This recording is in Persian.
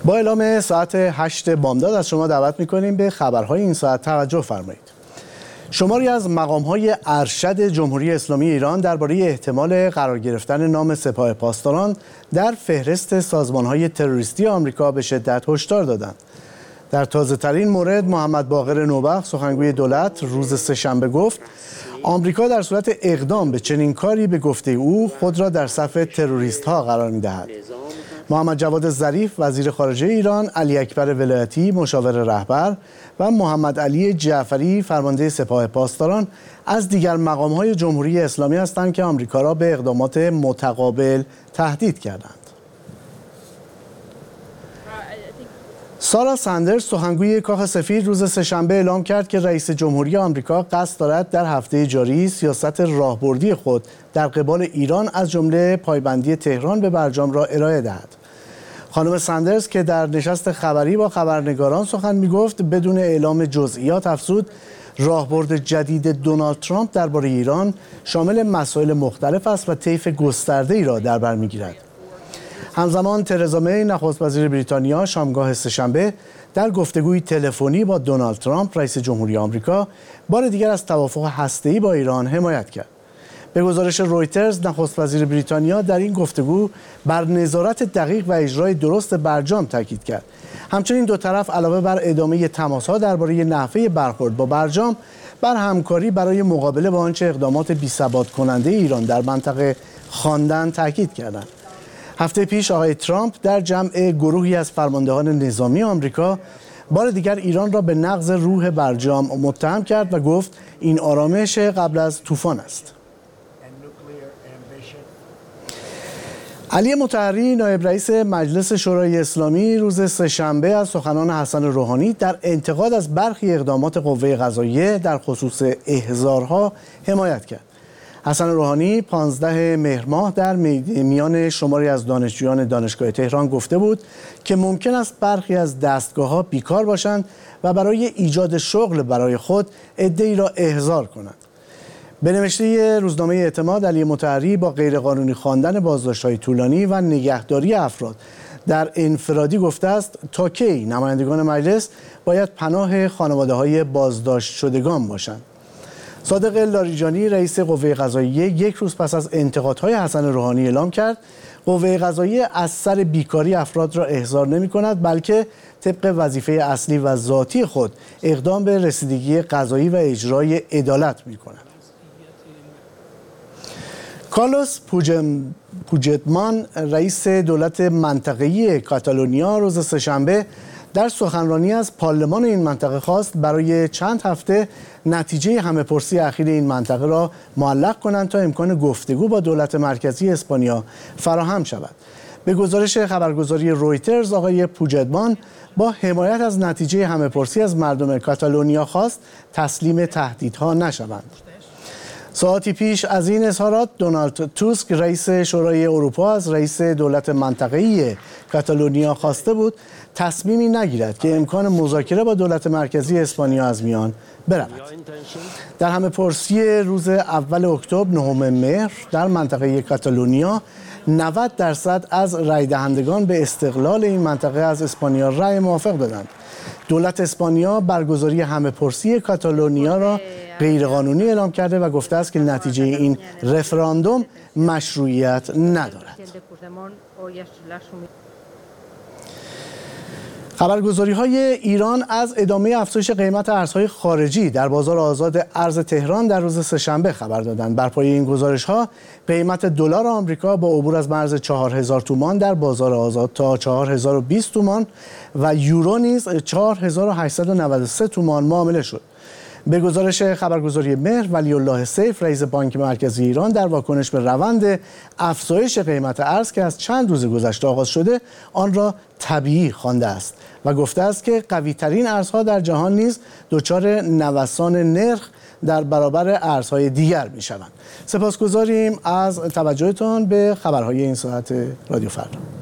با اعلام ساعت 8 بامداد از شما دعوت می‌کنیم به خبرهای این ساعت توجه فرمایید. شماری از مقام‌های ارشد جمهوری اسلامی ایران درباره احتمال قرار گرفتن نام سپاه پاسداران در فهرست سازمان‌های تروریستی آمریکا به شدت هشدار دادند. در تازه‌ترین مورد محمد باقر نوبخت سخنگوی دولت روز سه‌شنبه گفت آمریکا در صورت اقدام به چنین کاری به گفته او خود را در صف تروریست‌ها قرار می‌دهد. محمد جواد ظریف وزیر خارجه ایران، علی اکبر ولایتی مشاور رهبر و محمد علی جعفری فرمانده سپاه پاسداران از دیگر مقام‌های جمهوری اسلامی هستند که آمریکا را به اقدامات متقابل تهدید کردند. سارا ساندرز سخنگوی کاخ سفید روز سه‌شنبه اعلام کرد که رئیس جمهوری آمریکا قصد دارد در هفته جاری سیاست راهبردی خود در قبال ایران از جمله پایبندی تهران به برجام را ارائه دهد. خانم ساندرز که در نشست خبری با خبرنگاران سخن می‌گفت بدون اعلام جزئیات افزود راهبرد جدید دونالد ترامپ درباره ایران شامل مسائل مختلف است و طیف گسترده‌ای را در بر می‌گیرد. همزمان ترزا می نخست وزیر بریتانیا شامگاه سه‌شنبه در گفتگوی تلفنی با دونالد ترامپ رئیس جمهوری آمریکا بار دیگر از توافق هسته‌ای با ایران حمایت کرد. به گزارش رویترز نخست وزیر بریتانیا در این گفتگو بر نظارت دقیق و اجرای درست برجام تاکید کرد. همچنین دو طرف علاوه بر ادامه تماس‌ها درباره نحوه برخورد با برجام بر همکاری برای مقابله با آنچه اقدامات بی‌ثبات کننده ایران در منطقه خواندند تاکید کردند. هفته پیش آقای ترامپ در جمع گروهی از فرماندهان نظامی آمریکا بار دیگر ایران را به نقض روح برجام متهم کرد و گفت این آرامش قبل از طوفان است. علی مطهری نایب رئیس مجلس شورای اسلامی روز سه‌شنبه از سخنان حسن روحانی در انتقاد از برخی اقدامات قوه قضاییه در خصوص احضارها حمایت کرد. حسن روحانی 15 مهر ماه در میان شماری از دانشجویان دانشگاه تهران گفته بود که ممکن است برخی از دستگاه‌ها بیکار باشند و برای ایجاد شغل برای خود عده‌ای را احضار کنند. به نوشته روزنامه اعتماد علی مطهری با غیرقانونی خواندن بازداشت‌های طولانی و نگهداری افراد در انفرادی گفته است تا کی نمایندگان مجلس باید پناه خانواده‌های بازداشت شدگان باشند. صادق لاریجانی رئیس قوه قضاییه یک روز پس از انتقادهای حسن روحانی اعلام کرد قوه قضاییه از سر بیکاری افراد را احضار نمی‌کند بلکه طبق وظیفه اصلی و ذاتی خود اقدام به رسیدگی قضایی و اجرای عدالت می‌کند. کارلوس پوجدمان رئیس دولت منطقه‌ای کاتالونیا روز سه‌شنبه در سخنرانی از پارلمان این منطقه خواست برای چند هفته نتیجه همه‌پرسی اخیر این منطقه را معلق کنند تا امکان گفتگو با دولت مرکزی اسپانیا فراهم شود. به گزارش خبرگزاری رویترز آقای پوجدمان با حمایت از نتیجه همه‌پرسی از مردم کاتالونیا خواست تسلیم تهدیدها نشوند. ساعتی پیش از این اظهارات دونالد توسک رئیس شورای اروپا از رئیس دولت منطقه‌ای کاتالونیا خواسته بود تصمیمی نگیرد که امکان مذاکره با دولت مرکزی اسپانیا از میان برود. در همه‌پرسی روز اول اکتبر 9 مهر در منطقه کاتالونیا 90% از رای دهندگان به استقلال این منطقه از اسپانیا رای موافق دادند. دولت اسپانیا برگزاری همه‌پرسی کاتالونیا را غیرقانونی اعلام کرده و گفته است که نتیجه این رفراندوم مشروعیت ندارد. خبرگزاری‌های ایران از ادامه افزایش قیمت ارزهای خارجی در بازار آزاد ارز تهران در روز سه‌شنبه خبر دادند. بر پایه این گزارش‌ها قیمت دلار آمریکا با عبور از مرز 4000 تومان در بازار آزاد تا 4020 تومان و یورو نیز 4893 تومان معامله شد. به گزارش خبرگزاری مهر ولی الله سیف رئیس بانک مرکزی ایران در واکنش به روند افزایش قیمت ارز که از چند روز گذشته آغاز شده آن را طبیعی خوانده است و گفته است که قوی ترین ارزها در جهان نیز دچار نوسان نرخ در برابر ارزهای دیگر می شوند. سپاسگزاریم از توجهتان به خبرهای این ساعت رادیو فردا.